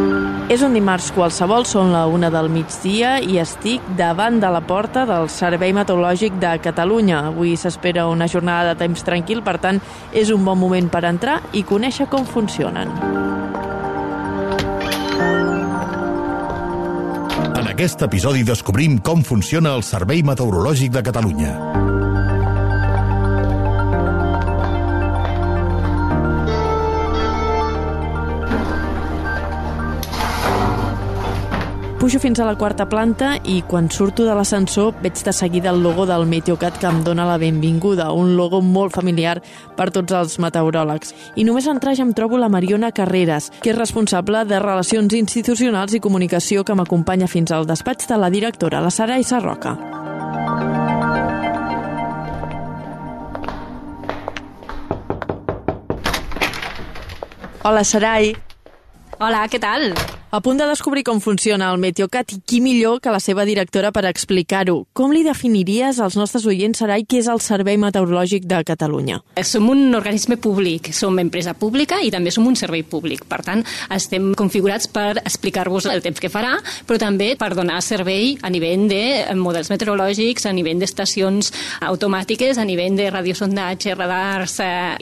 És un dimarts qualsevol, són la 1 del migdia i estic davant de la porta del Servei Meteorològic de Catalunya. Avui s'espera una jornada de temps tranquil, per tant, és un bon moment per entrar i conèixer com funcionen. En aquest episodi descobrim com funciona el Servei Meteorològic de Catalunya. Pujo fins a la 4ª planta i quan surto de l'ascensor veig de seguida el logo del Meteocat que em dona la benvinguda, un logo molt familiar per tots els meteoròlegs. I només entrar ja em trobo la Mariona Carreras, que és responsable de Relacions Institucionals i Comunicació, que m'acompanya fins al despatx de la directora, la Sarai Sarroca. Hola, Sarai. Hola, què tal? A punt de descobrir com funciona el Meteocat i qui millor que la seva directora per explicar-ho. Com li definiries als nostres oients, Sarai, què és el Servei Meteorològic de Catalunya? Som un organisme públic, som empresa pública i també som un servei públic. Per tant, estem configurats per explicar-vos el temps que farà, però també per donar servei a nivell de models meteorològics, a nivell d'estacions automàtiques, a nivell de radiosondatge, radars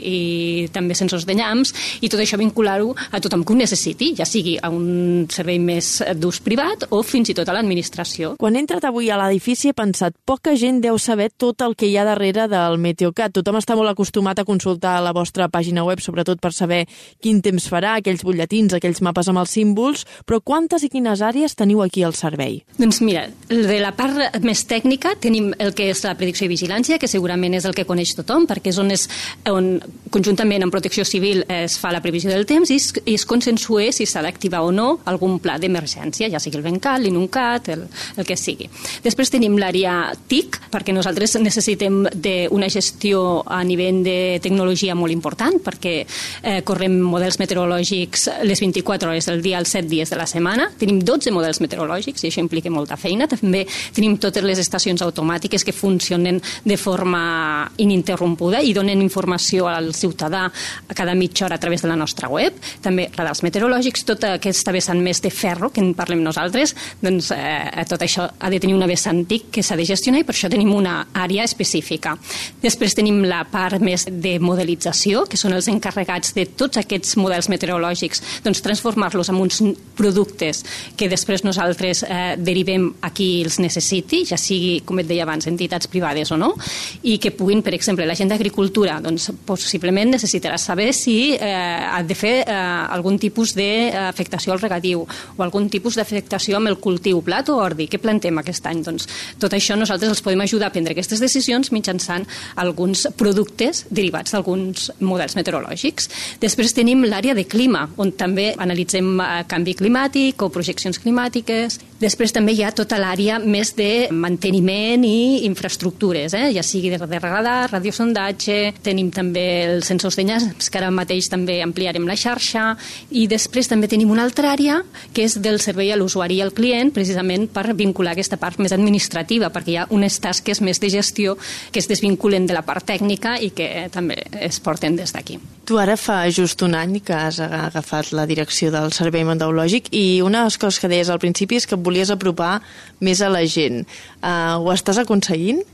i també sensors de llamps, i tot això vincular-ho a tothom que ho necessiti, ja sigui a un servei més d'ús privat o fins i tot a l'administració. Quan he entrat avui a l'edifici he pensat, poca gent deu saber tot el que hi ha darrere del Meteocat. Tothom està molt acostumat a consultar la vostra pàgina web, sobretot per saber quin temps farà, aquells butlletins, aquells mapes amb els símbols, però quantes i quines àrees teniu aquí al servei? Doncs mira, de la part més tècnica tenim el que és la predicció i vigilància, que segurament és el que coneix tothom, perquè és on conjuntament amb Protecció Civil es fa la previsió del temps i es consensua si s'ha d'activar o no algun pla d'emergència, ja sigui el Bencat, l'Inuncat, el que sigui. Després tenim l'àrea TIC, perquè nosaltres necessitem una gestió a nivell de tecnologia molt important, perquè correm models meteorològics les 24 hores del dia, els 7 dies de la setmana. Tenim 12 models meteorològics i això implica molta feina. També tenim totes les estacions automàtiques que funcionen de forma ininterrompuda i donen informació al ciutadà a cada mitja hora a través de la nostra web. També radars meteorològics, tota aquesta vessant més de ferro que en parlem nosaltres, doncs tot això ha de tenir una vessant TIC que s'ha de gestionar i per això tenim una àrea específica. Després tenim la part més de modelització, que són els encarregats de tots aquests models meteorològics, doncs transformar-los en uns productes que després nosaltres derivem a qui els necessiti, ja sigui, com et deia abans, entitats privades o no, i que puguin, per exemple, la gent d'agricultura, doncs possiblement necessitarà saber si ha de fer algun tipus d'afectació al regadiu o algun tipus d'afectació amb el cultiu, blat o ordi, què plantem aquest any? Doncs tot això nosaltres els podem ajudar a prendre aquestes decisions mitjançant alguns productes derivats d'alguns models meteorològics. Després tenim l'àrea de clima, on també analitzem canvi climàtic o projeccions climàtiques. Després també hi ha tota l'àrea més de manteniment i infraestructures, ja sigui de radar, radiosondatge, tenim també els sensors de llamps, que ara mateix també ampliarem la xarxa, i després també tenim una altra àrea que és del servei a l'usuari i al client, precisament per vincular aquesta part més administrativa, perquè hi ha unes tasques més de gestió que es desvinculen de la part tècnica i que també es porten des d'aquí. Tu ara fa just un any que has agafat la direcció del Servei Meteorològic i una de les coses que deies al principi és que et volies apropar més a la gent. Ho estàs aconseguint?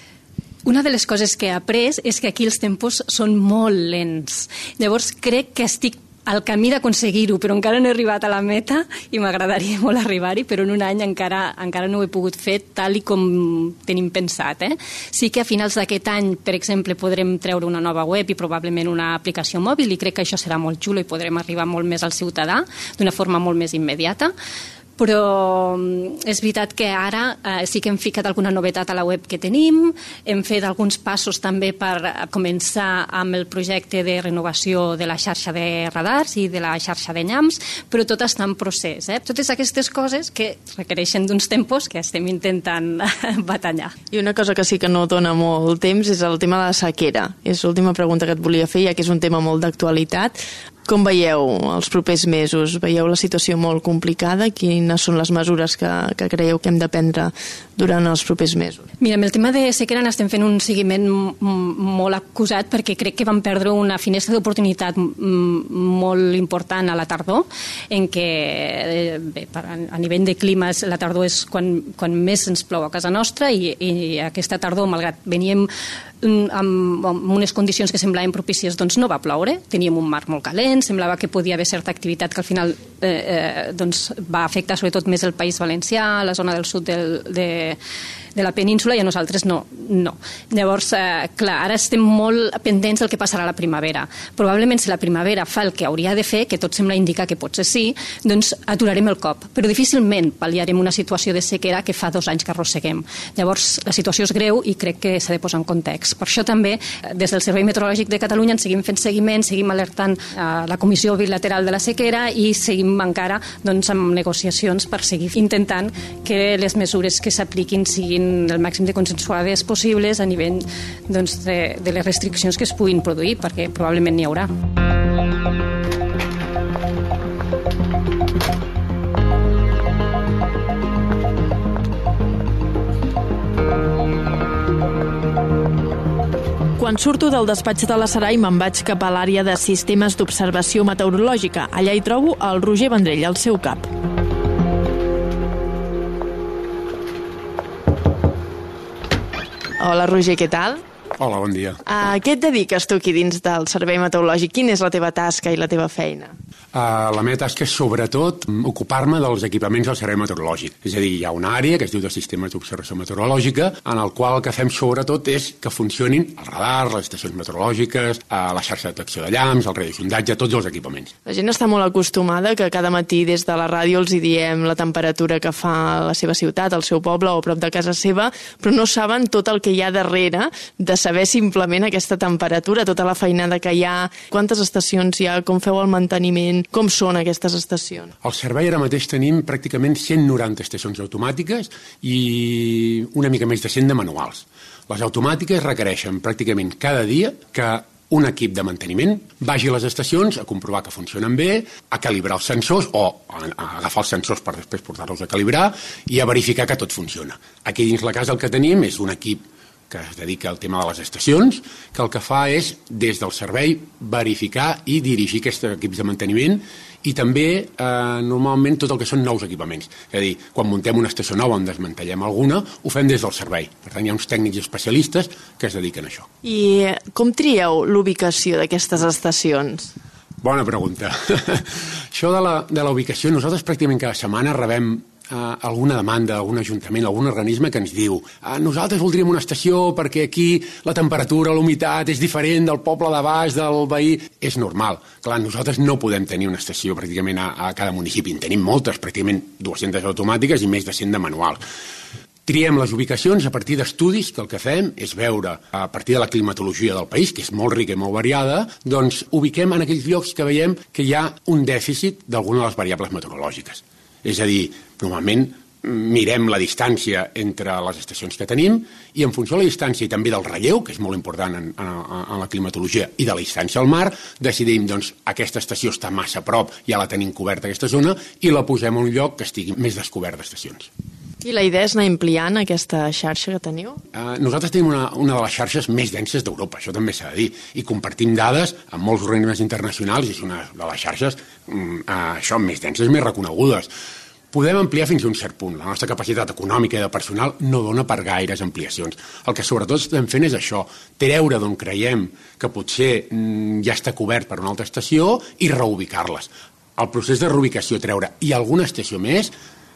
Una de les coses que he après és que aquí els tempos són molt lents. Llavors crec que estic al camí d'aconseguir-ho, però encara no he arribat a la meta i m'agradaria molt arribar-hi, però en un any encara no ho he pogut fer tal i com tenim pensat. Sí que a finals d'aquest any, per exemple, podrem treure una nova web i probablement una aplicació mòbil i crec que això serà molt xulo i podrem arribar molt més al ciutadà d'una forma molt més immediata. Però és veritat que ara sí que hem ficat alguna novetat a la web que tenim, hem fet alguns passos també per començar amb el projecte de renovació de la xarxa de radars i de la xarxa de llamps, però tot està en procés. Totes aquestes coses que requereixen d'uns tempos que estem intentant batallar. I una cosa que sí que no dona molt temps és el tema de la sequera. És l'última pregunta que et volia fer, ja que és un tema molt d'actualitat. Com veieu els propers mesos? Veieu la situació molt complicada? Quines són les mesures que creieu que hem de prendre durant els propers mesos? Mira, amb el tema de sequera n'estem fent un seguiment molt acusat perquè crec que vam perdre una finestra d'oportunitat molt important a la tardor, en què a nivell de climes la tardor és quan més ens plou a casa nostra i aquesta tardor, malgrat veníem amb unes condicions que semblaven propícies, doncs no va ploure, teníem un mar molt calent, semblava que podia haver certa activitat que al final va afectar sobretot més el País Valencià, la zona del sud de la península, i a nosaltres no. Llavors, clar, ara estem molt pendents del que passarà a la primavera. Probablement si la primavera fa el que hauria de fer, que tot sembla indicar que potser sí, doncs aturarem el cop, però difícilment pal·liarem una situació de sequera que fa 2 anys que arrosseguem. Llavors, la situació és greu i crec que s'ha de posar en context. Per això també, des del Servei Meteorològic de Catalunya, en seguim fent seguiment, seguim alertant a la Comissió Bilateral de la Sequera i seguim encara amb negociacions per seguir intentant que les mesures que s'apliquin siguin el màxim de consensuades possibles a nivell de les restriccions que es puguin produir, perquè probablement n'hi haurà. Quan surto del despatx de la Sarai me'n vaig cap a l'àrea de sistemes d'observació meteorològica. Allà hi trobo el Roger Vendrell, al seu cap. Hola, Roger, què tal? Hola, bon dia. A què et dediques tu aquí dins del Servei Meteorològic? Quina és la teva tasca i la teva feina? La meva tasca és sobretot ocupar-me dels equipaments del Servei Meteorològic. És a dir, hi ha una àrea que es diu de sistemes d'observació meteorològica, en el qual el que fem sobretot és que funcionin el radar, les estacions meteorològiques, la xarxa de detecció de llamps, el radiosondatge, tots els equipaments. La gent està molt acostumada que cada matí des de la ràdio els hi diem la temperatura que fa a la seva ciutat, al seu poble o a prop de casa seva, però no saben tot el que hi ha darrere de saber simplement aquesta temperatura, tota la feinada que hi ha, quantes estacions hi ha, com feu el manteniment, com són aquestes estacions? Al servei ara mateix tenim pràcticament 190 estacions automàtiques i una mica més de 100 de manuals. Les automàtiques requereixen pràcticament cada dia que un equip de manteniment vagi a les estacions a comprovar que funcionen bé, a calibrar els sensors o a agafar els sensors per després portar-los a calibrar i a verificar que tot funciona. Aquí dins la casa el que tenim és un equip que es dedica al tema de les estacions, que el que fa és, des del servei, verificar i dirigir aquests equips de manteniment i també, normalment, tot el que són nous equipaments. És a dir, quan muntem una estació nova o en desmantellem alguna, ho fem des del servei. Per tant, hi ha uns tècnics especialistes que es dediquen a això. I com trieu l'ubicació d'aquestes estacions? Bona pregunta. Això de la ubicació, nosaltres pràcticament cada setmana rebem alguna demanda, algun ajuntament, algun organisme que ens diu nosaltres voldríem una estació perquè aquí la temperatura, la humitat és diferent del poble de baix, del veí. És normal. Clar, nosaltres no podem tenir una estació pràcticament a cada municipi. En tenim moltes, pràcticament 200 automàtiques i més de 100 de manuals. Triem les ubicacions a partir d'estudis que el que fem és veure, a partir de la climatologia del país, que és molt rica i molt variada, doncs ubiquem en aquells llocs que veiem que hi ha un dèficit d'alguna de les variables meteorològiques. És a dir, normalment mirem la distància entre les estacions que tenim i en funció de la distància i també del relleu, que és molt important en la climatologia, i de la distància al mar, decidim, doncs, aquesta estació està massa a prop, ja la tenim coberta aquesta zona, i la posem a un lloc que estigui més descobert d'estacions. I la idea és anar ampliant aquesta xarxa que teniu? Nosaltres tenim una de les xarxes més denses d'Europa, això també s'ha de dir, i compartim dades amb molts organismes internacionals i és una de les xarxes més denses, més reconegudes. Podem ampliar fins a un cert punt. La nostra capacitat econòmica i de personal no dona per gaires ampliacions. El que sobretot estem fent és això, treure d'on creiem que potser ja està cobert per una altra estació i reubicar-les. El procés de reubicació, treure i alguna estació més,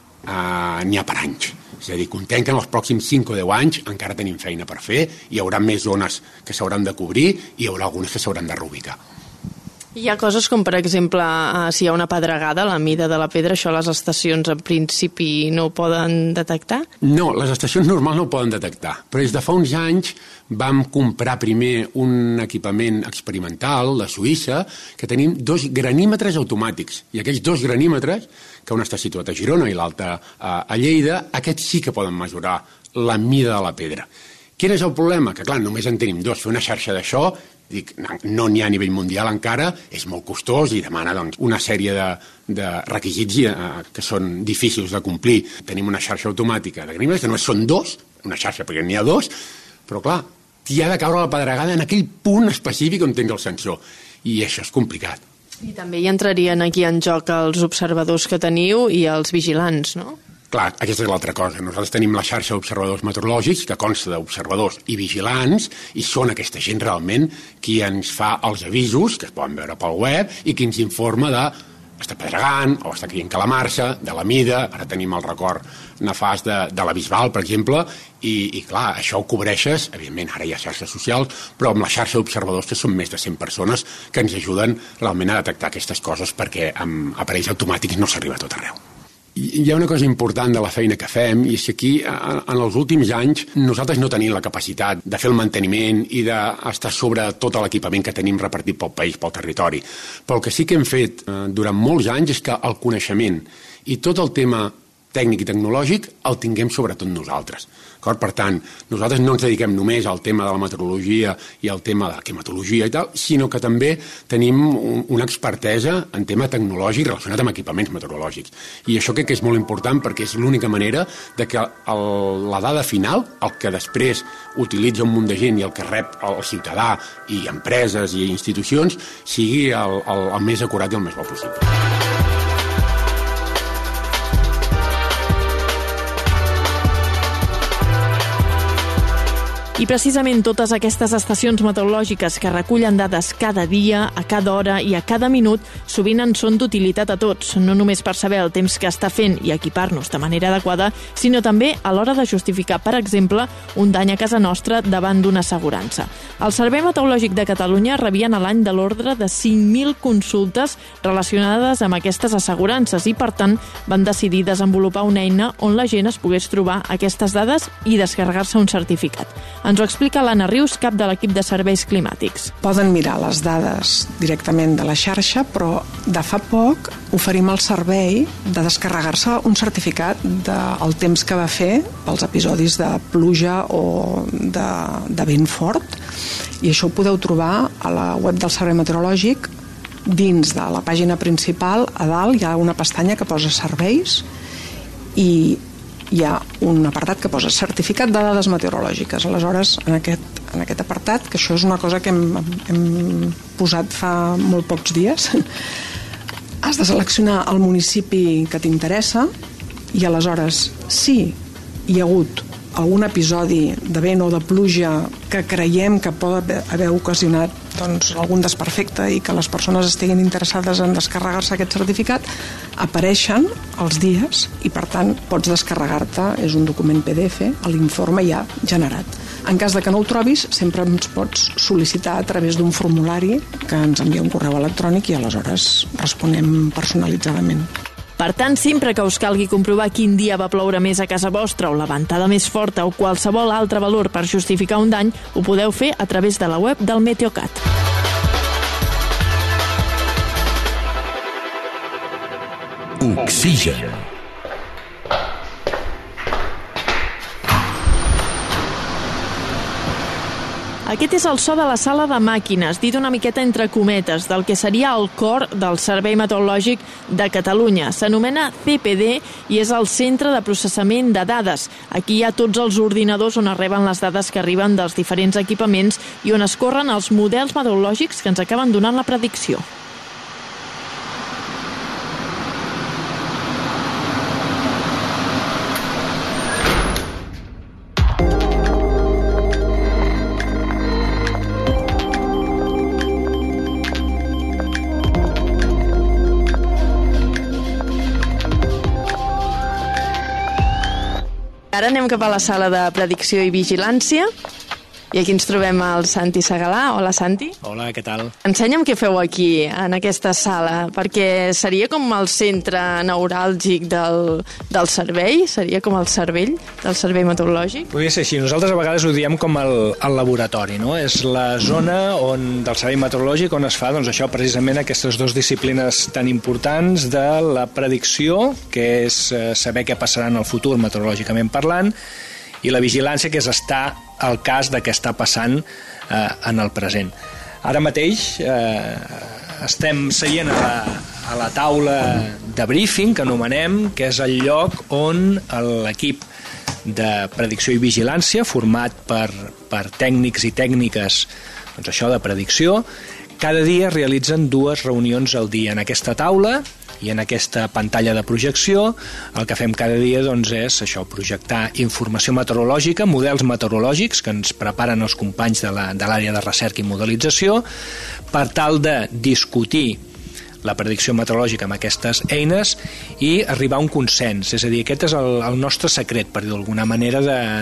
n'hi ha per anys. És a dir, comptem que en els pròxims 5 o 10 anys encara tenim feina per fer, hi haurà més zones que s'hauran de cobrir i hi haurà algunes que s'hauran de reubicar. Hi ha coses com, per exemple, si hi ha una pedregada, la mida de la pedra, això les estacions en principi no ho poden detectar? No, les estacions normals no ho poden detectar, però des de fa uns anys vam comprar primer un equipament experimental de Suïssa que tenim 2 granímetres automàtics, i aquells 2 granímetres, que un està situat a Girona i l'altre a Lleida, aquests sí que poden mesurar la mida de la pedra. Quin és el problema? Que, clar, només en tenim 2. Fer una xarxa d'això Dic, no n'hi ha a nivell mundial encara, és molt costós i demana doncs, una sèrie de requisits que són difícils de complir. Tenim una xarxa automàtica de grímoles, que només són 2, una xarxa perquè n'hi ha 2, però clar, t'hi ha de caure la pedregada en aquell punt específic on tens el sensor, i això és complicat. I també hi entrarien aquí en joc els observadors que teniu i els vigilants, no? Clar, aquesta és l'altra cosa. Nosaltres tenim la xarxa d'observadors meteorològics que consta d'observadors i vigilants i són aquesta gent realment qui ens fa els avisos, que es poden veure pel web, i qui ens informa de està pedregant o està caient calamarsa, de la mida, ara tenim el record nefast de la Bisbal, per exemple, i clar, això ho cobreixes, evidentment ara hi ha xarxes socials, però amb la xarxa d'observadors que són més de 100 persones que ens ajuden realment a detectar aquestes coses perquè amb aparells automàtics no s'arriba a tot arreu. Hi ha una cosa important de la feina que fem i és que aquí, en els últims anys, nosaltres no tenim la capacitat de fer el manteniment i d'estar sobre tot l'equipament que tenim repartit pel país, pel territori. Però el que sí que hem fet durant molts anys és que el coneixement i tot el tema tècnic i tecnològic el tinguem sobretot nosaltres. Per tant, nosaltres no ens dediquem només al tema de la meteorologia i al tema de la climatologia i tal, sinó que també tenim una expertesa en tema tecnològic relacionat amb equipaments meteorològics. I això crec que és molt important perquè és l'única manera de que la dada final, el que després utilitza un munt de gent i el que rep el ciutadà i empreses i institucions, sigui el més acurat i el més bo possible. I precisament totes aquestes estacions meteorològiques que recullen dades cada dia, a cada hora i a cada minut, sovint en són d'utilitat a tots, no només per saber el temps que està fent i equipar-nos de manera adequada, sinó també a l'hora de justificar, per exemple, un dany a casa nostra davant d'una assegurança. El Servei Meteorològic de Catalunya rebien a l'any de l'ordre de 5.000 consultes relacionades amb aquestes assegurances i, per tant, van decidir desenvolupar una eina on la gent es pogués trobar aquestes dades i descarregar-se un certificat. Ens ho explica l'Anna Rius, cap de l'equip de serveis climàtics. Poden mirar les dades directament de la xarxa, però de fa poc oferim el servei de descarregar-se un certificat del temps que va fer pels episodis de pluja o de vent fort, i això ho podeu trobar a la web del Servei Meteorològic. Dins de la pàgina principal, a dalt, hi ha una pestanya que posa serveis i hi ha un apartat que posa certificat de dades meteorològiques. Aleshores, en aquest apartat, que això és una cosa que hem posat fa molt pocs dies, has de seleccionar el municipi que t'interessa i aleshores, si hi ha hagut algun episodi de vent o de pluja que creiem que pot haver ocasionat algun desperfecte i que les persones estiguin interessades en descarregar-se aquest certificat, apareixen els dies i per tant pots descarregar-te, és un document PDF, l'informe ja generat. En cas de que no ho trobis, sempre ens pots sol·licitar a través d'un formulari que ens envia un correu electrònic i aleshores responem personalitzadament. Per tant, sempre que us calgui comprovar quin dia va ploure més a casa vostra o la ventada més forta o qualsevol altre valor per justificar un dany, ho podeu fer a través de la web del Meteocat. Oxigen. Aquest és el so de la sala de màquines, dit una miqueta entre cometes, del que seria el cor del Servei Meteorològic de Catalunya. S'anomena CPD i és el centre de processament de dades. Aquí hi ha tots els ordinadors on es reben les dades que arriben dels diferents equipaments i on es corren els models meteorològics que ens acaben donant la predicció. Ara anem cap a la sala de predicció i vigilància. I aquí ens trobem el Santi Segalà. Hola, Santi. Hola, què tal? Ensenya'm què feu aquí, en aquesta sala, perquè seria com el centre neuràlgic del servei? Seria com el cervell del servei meteorològic? Podria ser així. Nosaltres a vegades ho diem com el laboratori, no? És la zona del servei meteorològic on es fa, doncs això, precisament aquestes dues disciplines tan importants de la predicció, que és saber què passarà en el futur meteorològicament parlant, i la vigilància, que és estar al cas de què està passant en el present. Ara mateix estem seient a la taula de briefing, que anomenem, que és el lloc on l'equip de predicció i vigilància, format per tècnics i tècniques, doncs això de predicció, cada dia realitzen 2 reunions al dia en aquesta taula i en aquesta pantalla de projecció. El que fem cada dia doncs, és això, projectar informació meteorològica, models meteorològics que ens preparen els companys de l'àrea de recerca i modelització, per tal de discutir la predicció meteorològica amb aquestes eines i arribar a un consens. És a dir, aquest és el nostre secret, per dir d'alguna manera,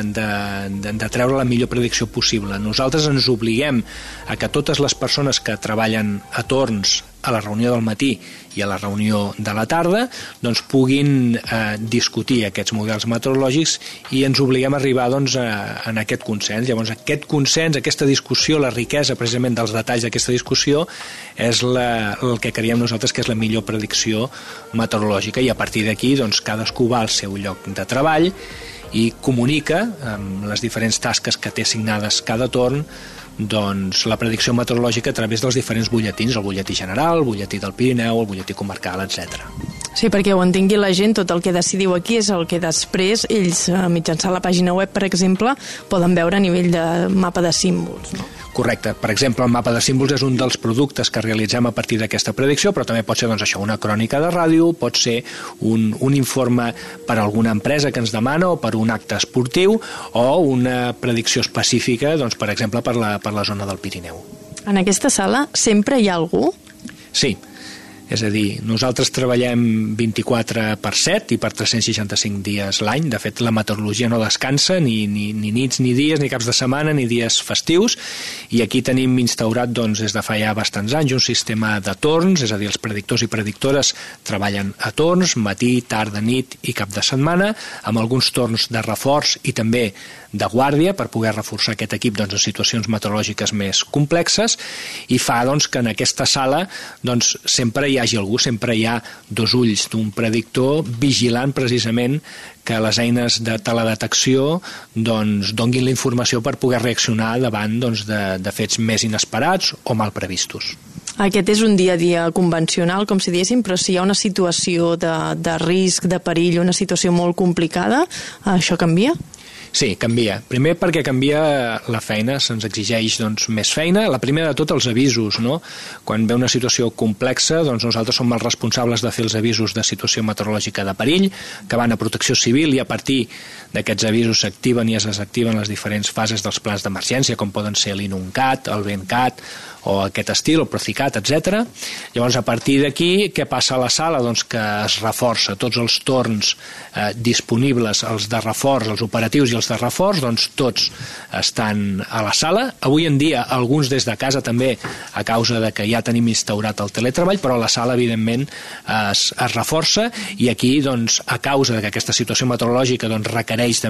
de treure la millor predicció possible. Nosaltres ens obliguem a que totes les persones que treballen a torns a la reunió del matí i a la reunió de la tarda doncs puguin discutir aquests models meteorològics i ens obliguem a arribar doncs, en aquest consens. Llavors aquest consens, aquesta discussió, la riquesa precisament dels detalls d'aquesta discussió és el que creiem nosaltres que és la millor predicció meteorològica, i a partir d'aquí doncs, cadascú va al seu lloc de treball i comunica amb les diferents tasques que té assignades cada torn doncs, la predicció meteorològica a través dels diferents butlletins, el butlletí general, el butlletí del Pirineu, el butlletí comarcal, etc. Sí, perquè ho entengui la gent, tot el que decidiu aquí és el que després ells, mitjançant la pàgina web, per exemple, poden veure a nivell de mapa de símbols, no? Correcte. Per exemple, el mapa de símbols és un dels productes que realitzem a partir d'aquesta predicció, però també pot ser doncs, això, una crònica de ràdio, pot ser un informe per a alguna empresa que ens demana o per un acte esportiu o una predicció específica, doncs, per exemple, per la zona del Pirineu. En aquesta sala sempre hi ha algú? Sí. És a dir, nosaltres treballem 24/7 i per 365 dies l'any. De fet, la meteorologia no descansa ni nits, ni dies, ni caps de setmana, ni dies festius. I aquí tenim instaurat doncs, des de fa ja bastants anys un sistema de torns, és a dir, els predictors i predictores treballen a torns, matí, tarda, nit i cap de setmana, amb alguns torns de reforç i també de guàrdia per poder reforçar aquest equip doncs, en situacions meteorològiques més complexes, i fa doncs, que en aquesta sala doncs, sempre hi hagi algú, sempre hi ha 2 ulls d'un predictor vigilant precisament que les eines de teledetecció doncs, donguin la informació per poder reaccionar davant doncs, de fets més inesperats o mal previstos. Aquest és un dia a dia convencional, com si diguéssim, però si hi ha una situació de risc, de perill, una situació molt complicada, això canvia? Sí, canvia. Primer perquè canvia la feina, se'ns exigeix doncs, més feina. La primera de tot, els avisos, no? Quan ve una situació complexa, doncs nosaltres som els responsables de fer els avisos de situació meteorològica de perill, que van a protecció civil, i a partir d'aquests avisos s'activen i es desactiven les diferents fases dels plans d'emergència, com poden ser l'INUNCAT, el VENCAT, o aquest estil, el Procicat, etc. Llavors, a partir d'aquí, què passa a la sala? Doncs que es reforça tots els torns disponibles, els de reforç, els operatius i els de reforç, doncs tots estan a la sala. Avui en dia, alguns des de casa també, a causa de que ja tenim instaurat el teletreball, però la sala, evidentment, es reforça, i aquí, doncs, a causa de que aquesta situació meteorològica doncs, requereix de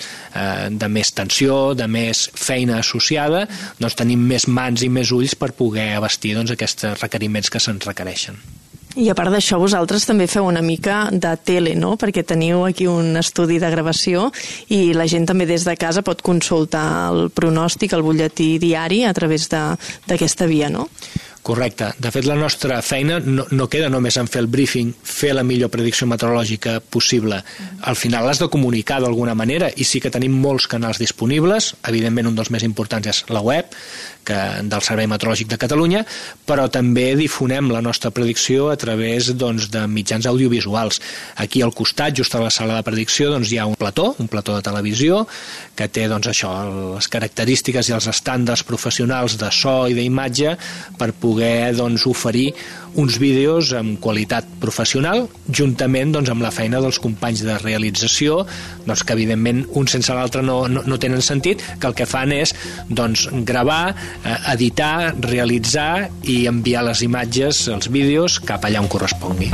més tensió, de més feina associada, doncs tenim més mans i més ulls per poder abastir doncs, aquests requeriments que se'ns requereixen. I a part d'això, vosaltres també feu una mica de tele, no? Perquè teniu aquí un estudi de gravació i la gent també des de casa pot consultar el pronòstic, el butlletí diari a través d'aquesta via, no? Correcte. De fet, la nostra feina no queda només en fer el briefing, fer la millor predicció meteorològica possible. Al final l'has de comunicar d'alguna manera, i sí que tenim molts canals disponibles. Evidentment, un dels més importants és la web del Servei Meteorològic de Catalunya, però també difonem la nostra predicció a través doncs, de mitjans audiovisuals. Aquí al costat, just a la sala de predicció, doncs, hi ha un plató de televisió, que té doncs, això, les característiques i els estàndards professionals de so i d'imatge per poder doncs, oferir uns vídeos amb qualitat professional, juntament doncs, amb la feina dels companys de realització, doncs, que evidentment un sense l'altre no tenen sentit, que el que fan és doncs, gravar, editar, realitzar i enviar les imatges, els vídeos, cap allà on correspongui.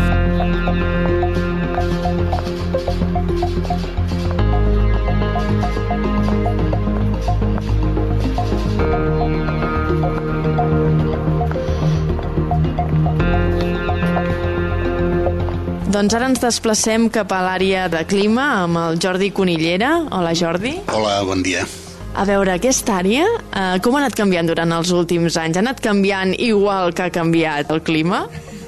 Doncs ara ens desplacem cap a l'àrea de clima amb el Jordi Conillera. Hola, Jordi. Hola, bon dia. A veure, aquesta àrea, com ha anat canviant durant els últims anys? Ha anat canviant igual que ha canviat el clima?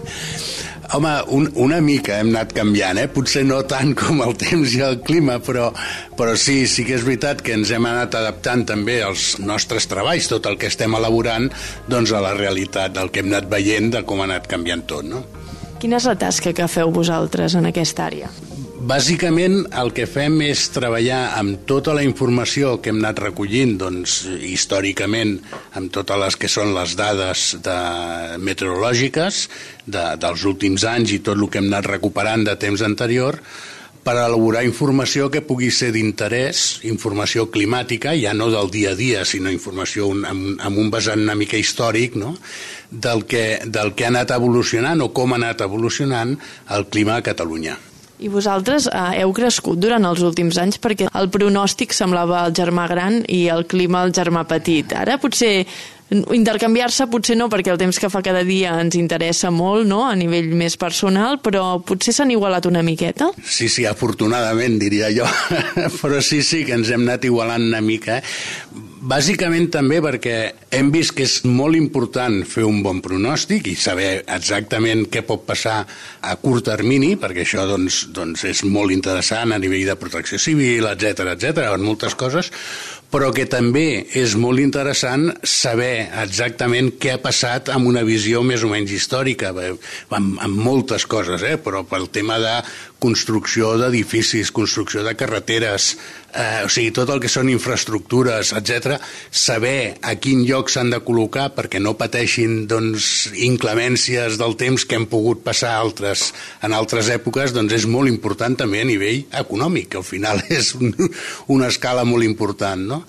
Home, una mica hem anat canviant, Potser no tant com el temps i el clima, però sí que és veritat que ens hem anat adaptant també als nostres treballs, tot el que estem elaborant, doncs a la realitat del que hem anat veient, de com ha anat canviant tot, no? Quina és la tasca que feu vosaltres en aquesta àrea? Bàsicament el que fem és treballar amb tota la informació que hem anat recollint, doncs, històricament, amb totes les que són les dades meteorològiques dels últims anys i tot el que hem anat recuperant de temps anterior, per elaborar informació que pugui ser d'interès, informació climàtica, ja no del dia a dia, sinó informació amb un vessant una mica històric, no?, del que ha anat evolucionant o com ha anat evolucionant el clima a Catalunya. I vosaltres heu crescut durant els últims anys perquè el pronòstic semblava el germà gran i el clima el germà petit. Ara potser intercanviar-se potser no, perquè el temps que fa cada dia ens interessa molt, no?, a nivell més personal, però potser s'han igualat una miqueta? Sí, afortunadament, diria jo. Però sí que ens hem anat igualant una mica, Bàsicament també perquè hem vist que és molt important fer un bon pronòstic i saber exactament què pot passar a curt termini, perquè això doncs és molt interessant a nivell de protecció civil, etc., en moltes coses, però que també és molt interessant saber exactament què ha passat amb una visió més o menys històrica, amb moltes coses, però pel tema de construcció d'edificis, construcció de carreteres, o sigui, tot el que són infraestructures, etc., saber a quin lloc s'han de col·locar perquè no pateixin inclemències del temps que hem pogut passar en altres èpoques, doncs és molt important també a nivell econòmic, que al final és una escala molt important, no?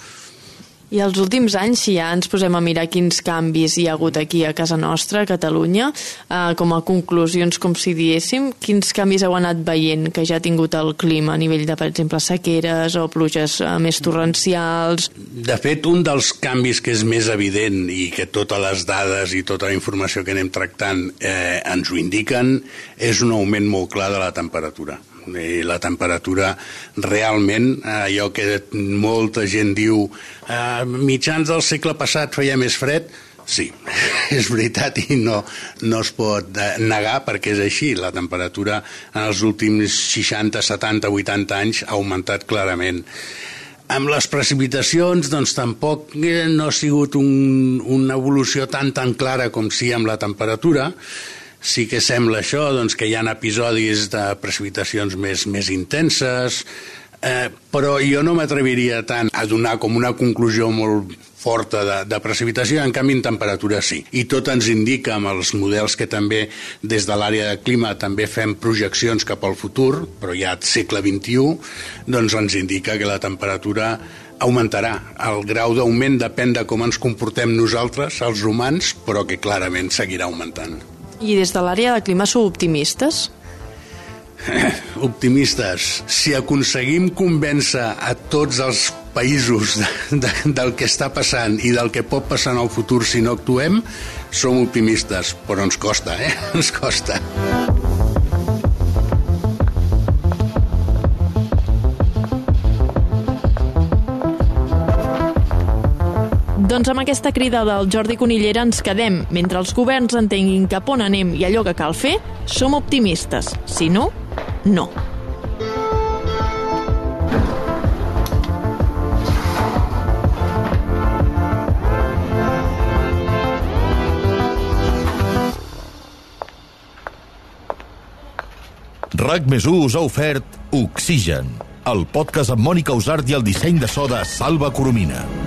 I els últims anys, si ja ens posem a mirar quins canvis hi ha hagut aquí a casa nostra, a Catalunya, com a conclusions, com si diéssim, quins canvis heu anat veient que ja ha tingut el clima a nivell de, per exemple, sequeres o pluges més torrencials? De fet, un dels canvis que és més evident i que totes les dades i tota la informació que anem tractant ens ho indiquen és un augment molt clar de la temperatura. I la temperatura realment, allò que molta gent diu mitjans del segle passat feia més fred, sí, és veritat i no es pot negar perquè és així. La temperatura en els últims 60, 70, 80 anys ha augmentat clarament. Amb les precipitacions, doncs tampoc no ha sigut una evolució tan clara com sí amb la temperatura. Sí que sembla això, doncs, que hi ha episodis de precipitacions més intenses, però jo no m'atreviria tant a donar com una conclusió molt forta de precipitació, en canvi en temperatura sí. I tot ens indica, amb els models que també des de l'àrea de clima també fem projeccions cap al futur, però ja al segle XXI, doncs ens indica que la temperatura augmentarà. El grau d'augment depèn de com ens comportem nosaltres, els humans, però que clarament seguirà augmentant. I des de l'àrea de clima sou optimistes? Optimistes. Si aconseguim convèncer a tots els països del que està passant i del que pot passar en el futur si no actuem, som optimistes, però ens costa, Ens costa. Doncs amb aquesta crida del Jordi Conillera ens quedem. Mentre els governs entenguin cap on anem i allò que cal fer, som optimistes. Si no, no. RAC+1 us ha ofert Oxigen, el podcast amb Mònica Usart i el disseny de so de Salva Coromina.